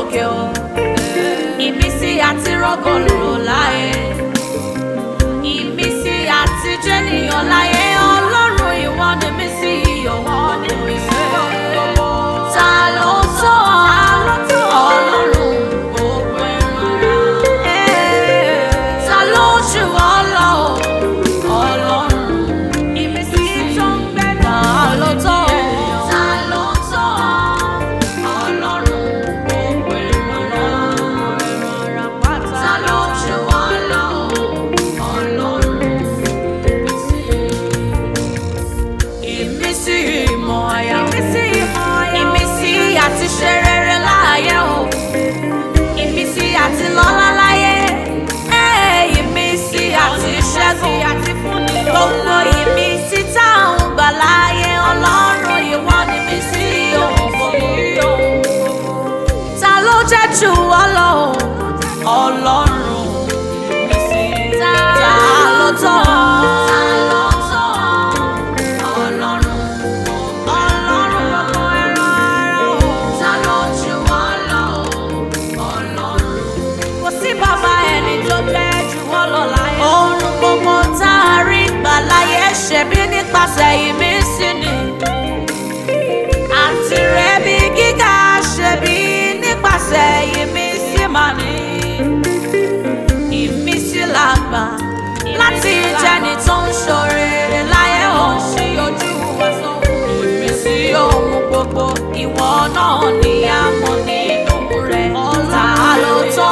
òkè o ìmísí àti rọ́gọ̀lù láyé ìmísí àti jẹ́nìyàn láyé ọlọ́run ìwọ ni mí sí ìyọ̀wọ́ ni mí sí ta ló tó ọlọ́run gbogbo ìrànlá ta ló jù ọ́ lọ ọlọ́run ìmísí tó ń gbẹ ta ló tó ọlọ́run gbogbo ìrànlá ta ló jù ọ́ lọ ọlọ́run ìmísí ìmọ̀ àyà ìmísí àti ṣe rere láàyè o ìmísí àti lọ́lá láyé ìmísí àti ṣẹ́gun gbogbo ìmísí táwọn gbà láyé ọlọ́run ìwọ ni mí sí òun ta ló jẹ́ jù ọ́ lọ ọlọ́run ìmísí ta ló tọ́ ṣebí nípasẹ̀ ìmísí ni àti rẹ̀ bí gíga ṣebí nípasẹ̀ ìmísí mà ní ìmísí làgbà láti jẹ́ni tó ń ṣoríire láyé òun sí ojú wa sóhun ìmísí ohun gbogbo ìwọ náà ni a mọ̀ nínú rẹ̀ ta ló tọ́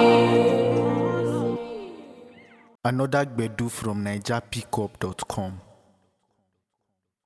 Another Gbedu from NigerPickup.com.